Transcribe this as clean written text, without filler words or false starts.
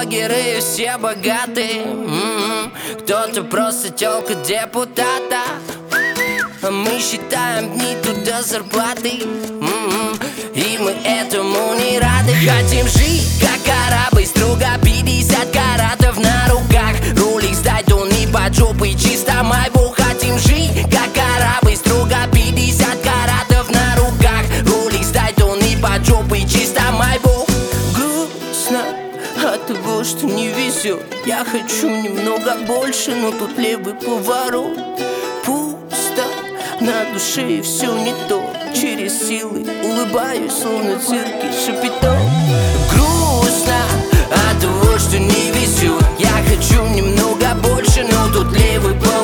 блогеры все богатые, кто-то просто тёлка депутата. А мы считаем дни туда зарплаты, и мы этому не рады. Хотим жить как корабль, строго 50 каратов на руках. Рулик сдать, он не под жопой, чисто майбу. Хотим жить как корабль, строго 50 каратов на руках. Рулик сдать, он не под жопой, чисто майбу. Грустно от того, что не везет. Я хочу немного больше, но тут левый поворот. Пусто на душе и все не то. Через силы улыбаюсь, словно в цирке Шапито. Грустно от того, что не везет. Я хочу немного больше, но тут левый поворот.